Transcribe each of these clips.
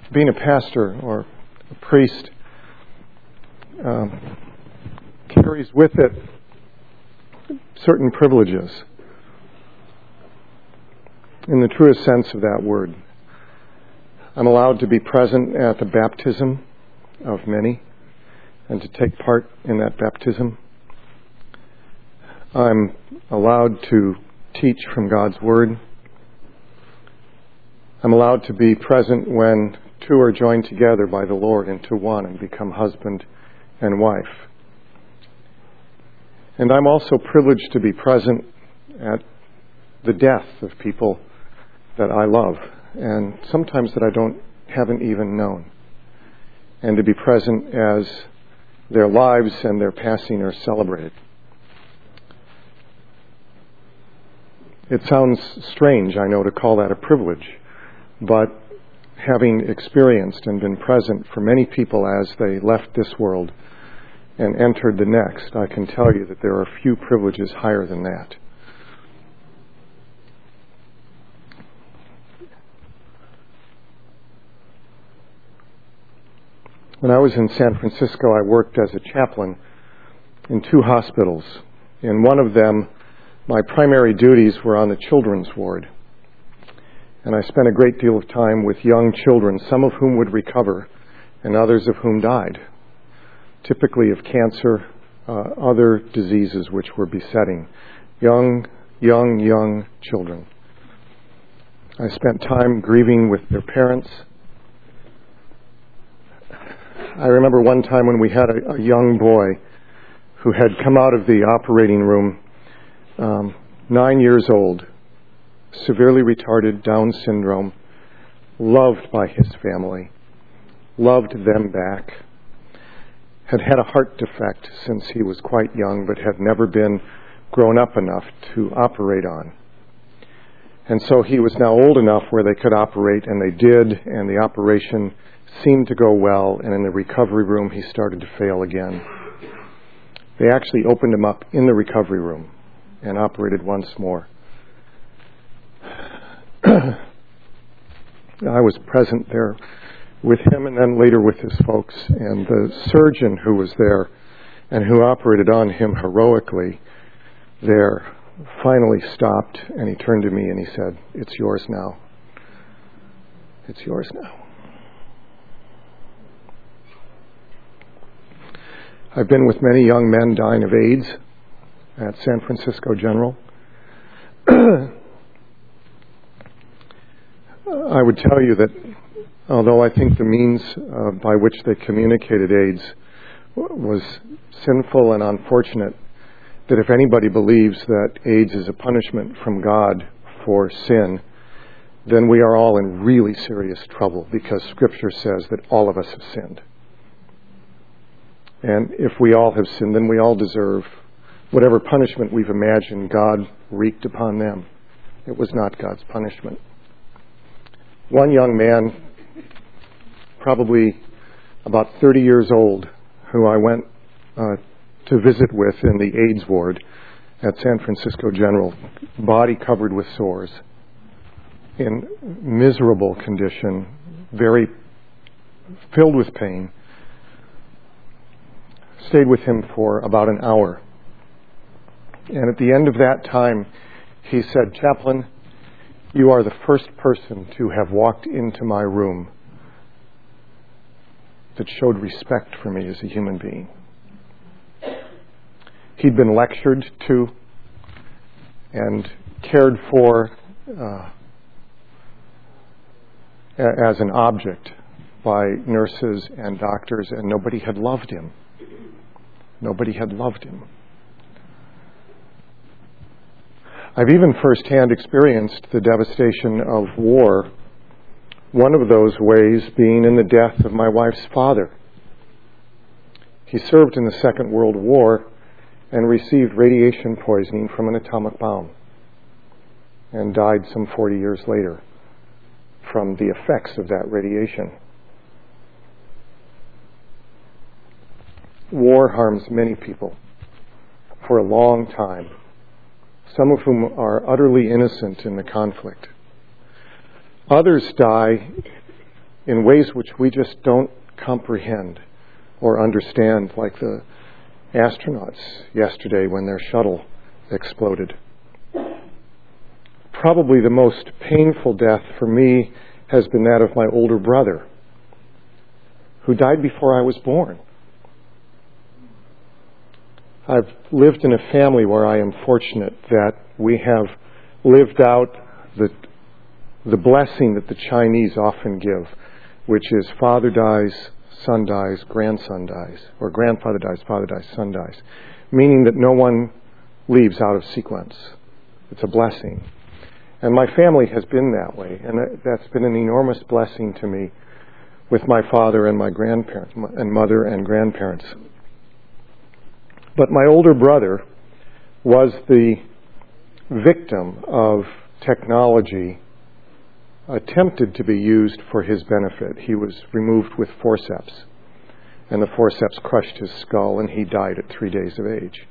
being a pastor or a priest carries with it certain privileges in the truest sense of that word. I'm allowed to be present at the baptism of many and to take part in that baptism. I'm allowed to teach from God's Word. I'm allowed to be present when two are joined together by the Lord into one and become husband and wife. And I'm also privileged to be present at the death of people that I love, and sometimes that I haven't even known, and to be present as their lives and their passing are celebrated. It sounds strange, I know, to call that a privilege, but having experienced and been present for many people as they left this world and entered the next, I can tell you that there are few privileges higher than that. When I was in San Francisco, I worked as a chaplain in 2 hospitals. In one of them, my primary duties were on the children's ward. And I spent a great deal of time with young children, some of whom would recover and others of whom died, typically of cancer, other diseases which were besetting young children. I spent time grieving with their parents. I remember one time when we had a young boy who had come out of the operating room, 9 years old, severely retarded, Down syndrome, loved by his family, loved them back, had had a heart defect since he was quite young, but had never been grown up enough to operate on. And so he was now old enough where they could operate, and they did, and the operation seemed to go well, and in the recovery room he started to fail again. They actually opened him up in the recovery room and operated once more. I was present there with him and then later with his folks, and the surgeon who was there and who operated on him heroically there finally stopped, and he turned to me and he said, "It's yours now. It's yours now." I've been with many young men dying of AIDS at San Francisco General. I would tell you that although I think the means by which they communicated AIDS was sinful and unfortunate, that if anybody believes that AIDS is a punishment from God for sin, then we are all in really serious trouble, because Scripture says that all of us have sinned. And if we all have sinned, then we all deserve whatever punishment we've imagined God wreaked upon them. It was not God's punishment. One young man, probably about 30 years old, who I went to visit with in the AIDS ward at San Francisco General, body covered with sores, in miserable condition, very filled with pain, stayed with him for about an hour. And at the end of that time, he said, "Chaplain, you are the first person to have walked into my room that showed respect for me as a human being." He'd been lectured to and cared for as an object by nurses and doctors, and nobody had loved him. Nobody had loved him. I've even firsthand experienced the devastation of war, one of those ways being in the death of my wife's father. He served in the Second World War and received radiation poisoning from an atomic bomb and died some 40 years later from the effects of that radiation. War harms many people for a long time, some of whom are utterly innocent in the conflict. Others die in ways which we just don't comprehend or understand, like the astronauts yesterday when their shuttle exploded. Probably the most painful death for me has been that of my older brother, who died before I was born. I've lived in a family where I am fortunate that we have lived out the blessing that the Chinese often give, which is father dies, son dies, grandson dies, or grandfather dies, father dies, son dies, meaning that no one leaves out of sequence. It's a blessing. And my family has been that way, and that's been an enormous blessing to me with my father and my grandparents, and mother and grandparents. But my older brother was the victim of technology attempted to be used for his benefit. He was removed with forceps, and the forceps crushed his skull, and he died at 3 days of age.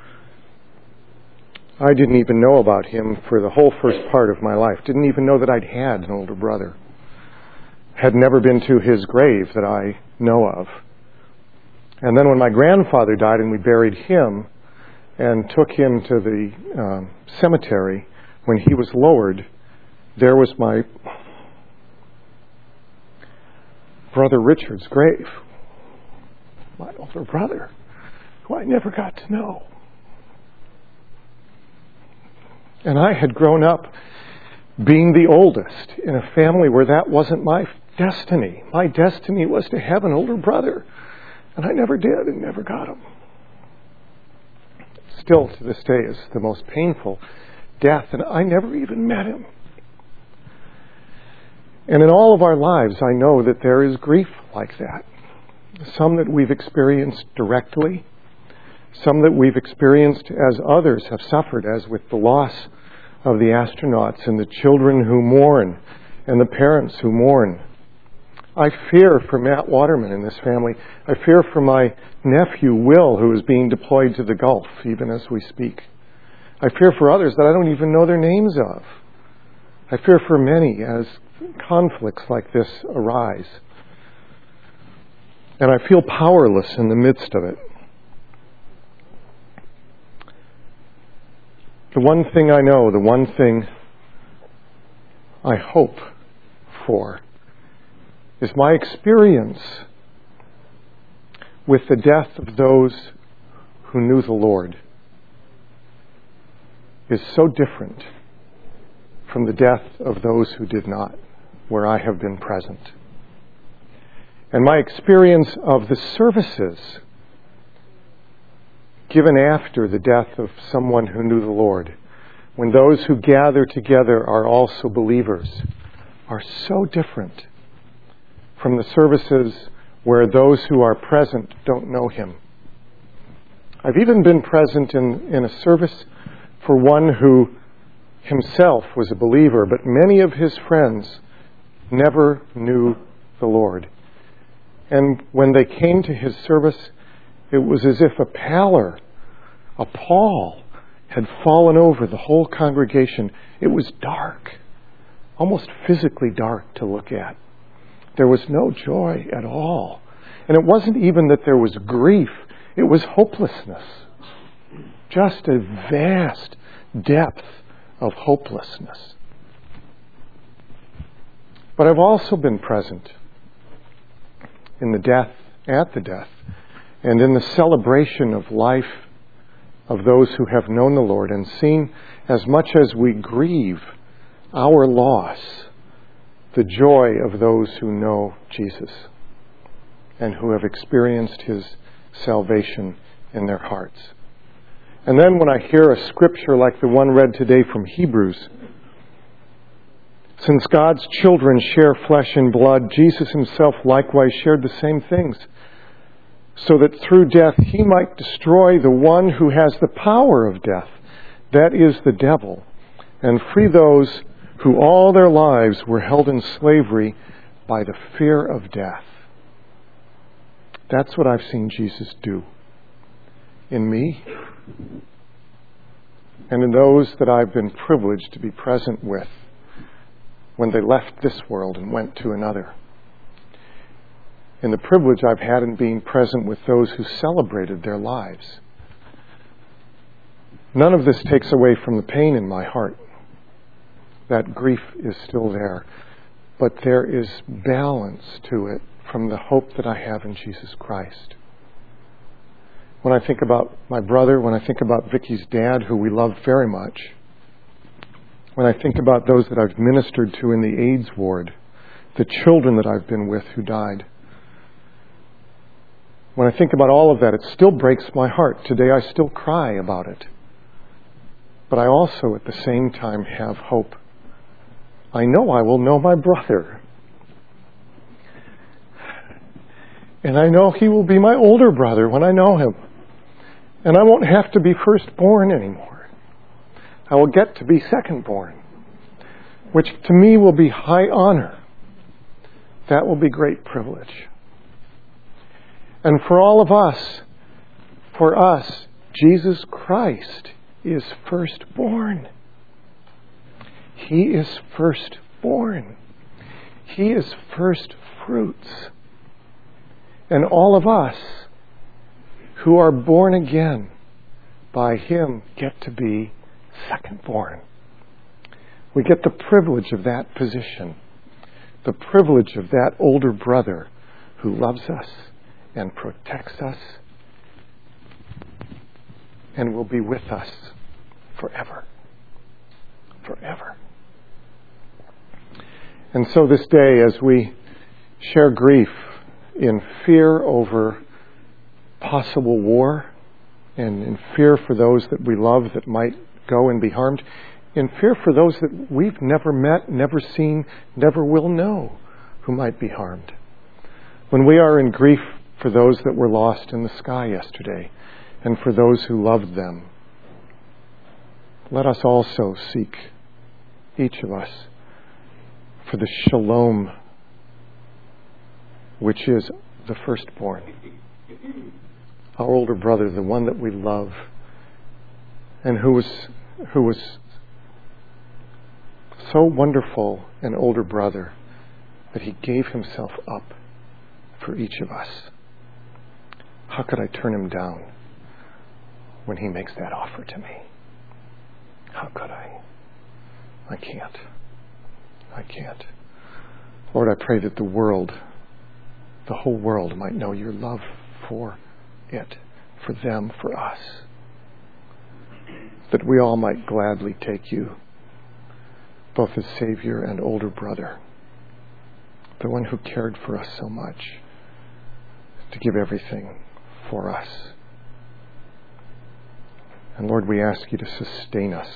I didn't even know about him for the whole first part of my life. Didn't even know that I'd had an older brother. Had never been to his grave that I know of. And then when my grandfather died and we buried him and took him to the cemetery, when he was lowered, there was my brother Richard's grave. My older brother, who I never got to know. And I had grown up being the oldest in a family where that wasn't my destiny. My destiny was to have an older brother. And I never did and never got him. Still to this day is the most painful death. And I never even met him. And in all of our lives, I know that there is grief like that. Some that we've experienced directly. Some that we've experienced as others have suffered, as with the loss of the astronauts and the children who mourn and the parents who mourn. I fear for Matt Waterman in this family. I fear for my nephew, Will, who is being deployed to the Gulf, even as we speak. I fear for others that I don't even know their names of. I fear for many as conflicts like this arise. And I feel powerless in the midst of it. The one thing I know, the one thing I hope for, is my experience with the death of those who knew the Lord is so different from the death of those who did not, where I have been present. And my experience of the services given after the death of someone who knew the Lord, when those who gather together are also believers, are so different from the services where those who are present don't know Him. I've even been present in a service for one who himself was a believer, but many of his friends never knew the Lord. And when they came to his service, it was as if a pallor, a pall, had fallen over the whole congregation. It was dark, almost physically dark to look at. There was no joy at all. And it wasn't even that there was grief. It was hopelessness. Just a vast depth of hopelessness. But I've also been present in the death, at the death, and in the celebration of life of those who have known the Lord, and seen, as much as we grieve our loss, the joy of those who know Jesus and who have experienced His salvation in their hearts. And then when I hear a scripture like the one read today from Hebrews, since God's children share flesh and blood, Jesus Himself likewise shared the same things, so that through death He might destroy the one who has the power of death, that is the devil, and free those who all their lives were held in slavery by the fear of death. That's what I've seen Jesus do in me and in those that I've been privileged to be present with when they left this world and went to another. in the privilege I've had in being present with those who celebrated their lives. None of this takes away from the pain in my heart. That grief is still there. But there is balance to it from the hope that I have in Jesus Christ. When I think about my brother, when I think about Vicky's dad, who we love very much, when I think about those that I've ministered to in the AIDS ward, the children that I've been with who died, when I think about all of that, it still breaks my heart. Today I still cry about it. But I also, at the same time, have hope. I know I will know my brother. And I know he will be my older brother when I know him. And I won't have to be firstborn anymore. I will get to be secondborn, which to me will be high honor. That will be great privilege. And for all of us, for us, Jesus Christ is firstborn. He is firstborn. He is first fruits. And all of us who are born again by Him get to be secondborn. We get the privilege of that position, the privilege of that older brother who loves us and protects us and will be with us forever. Forever. And so this day, as we share grief in fear over possible war, and in fear for those that we love that might go and be harmed, in fear for those that we've never met, never seen, never will know who might be harmed. When we are in grief for those that were lost in the sky yesterday, and for those who loved them, let us also seek, each of us, for the shalom, which is the firstborn, our older brother, the one that we love, and who was so wonderful an older brother that he gave himself up for each of us. How could I turn him down when he makes that offer to me? How could I? I can't. I can't. Lord, I pray that the world, the whole world, might know your love for it, for them, for us. That we all might gladly take you, both as Savior and older brother, the one who cared for us so much, to give everything for us. And Lord, we ask you to sustain us,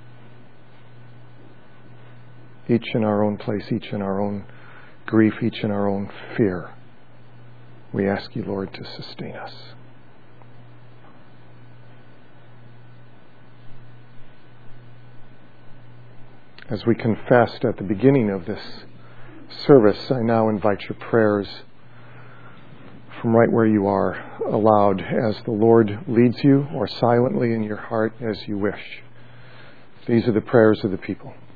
each in our own place, each in our own grief, each in our own fear. We ask you, Lord, to sustain us. As we confessed at the beginning of this service, I now invite your prayers from right where you are, aloud as the Lord leads you, or silently in your heart as you wish. These are the prayers of the people.